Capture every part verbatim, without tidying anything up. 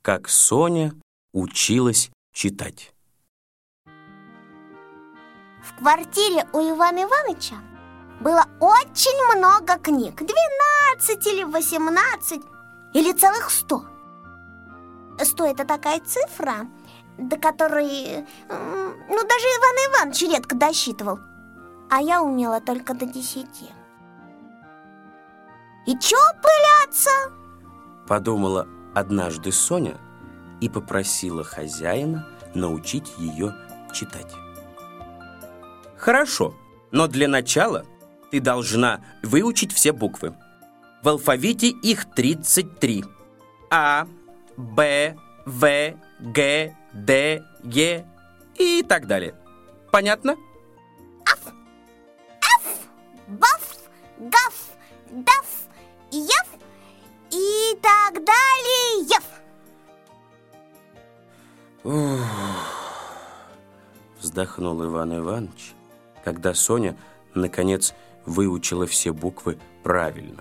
как Соня училась читать. В квартире у Ивана Ивановича было очень много книг. Двенадцать или восемнадцать, или целых сто. Сто — это такая цифра, до которой, ну, даже Иван Иванович редко досчитывал. А я умела только до десяти. И чё пыляться? Подумала однажды Соня и попросила хозяина научить ее читать. Хорошо, но для начала ты должна выучить все буквы. В алфавите их тридцать три. А, Б, В, Г, Д, Е и так далее. Понятно? Аф, Эф, Баф, Гаф, Даф, Ев и так далее. Ев. Вздохнул Иван Иванович, когда Соня, наконец, выучила все буквы правильно.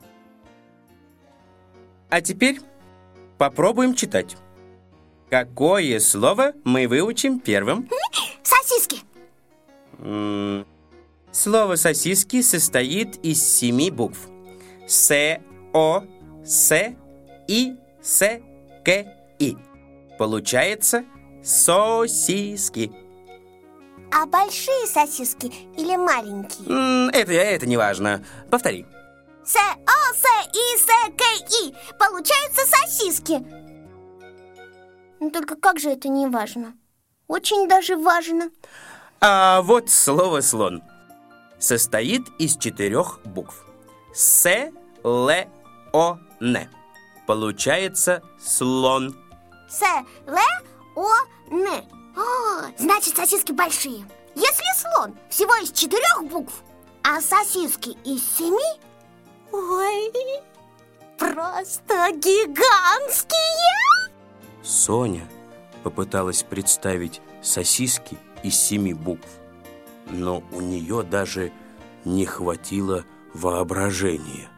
А теперь попробуем читать. Какое слово мы выучим первым? Сосиски. М-м- Слово «сосиски» состоит из семи букв. С, О, С, И, С, К, И. Получается сосиски. А большие сосиски или маленькие? М, Это, это не важно. Повтори. С, О, С, И, С, К, И. Получаются сосиски. Но только как же это не важно? Очень даже важно. А вот слово «слон» состоит из четырех букв. С, Л, О, Н. Получается слон. С, Л, О, Н. О, значит, сосиски большие. Если слон всего из четырех букв, а сосиски из семи, ой, просто гигантские. Соня попыталась представить сосиски из семи букв, но у нее даже не хватило воображения.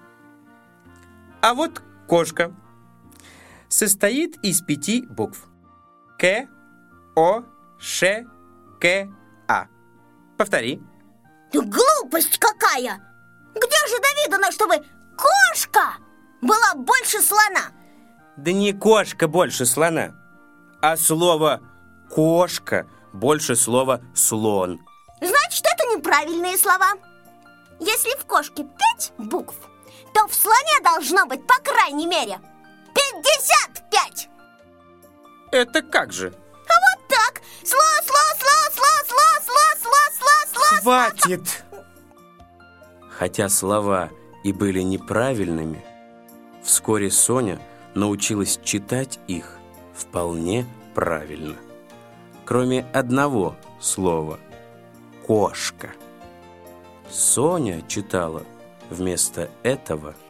А вот кошка состоит из пяти букв. К, О, Ш, К, А. Повтори. Да глупость какая! Где же довидано, чтобы кошка была больше слона? Да не кошка больше слона, а слово «кошка» больше слова «слон». Значит, это неправильные слова. Если в кошке пять букв, то в слоне должно быть, по крайней мере, пятьдесят пять. Это как же? А вот так. Сло, сло, сло, сло, сло, сло, сло, сло, сло. Хватит! Хотя слова и были неправильными, вскоре Соня научилась читать их вполне правильно. Кроме одного слова «кошка». Соня читала вместо этого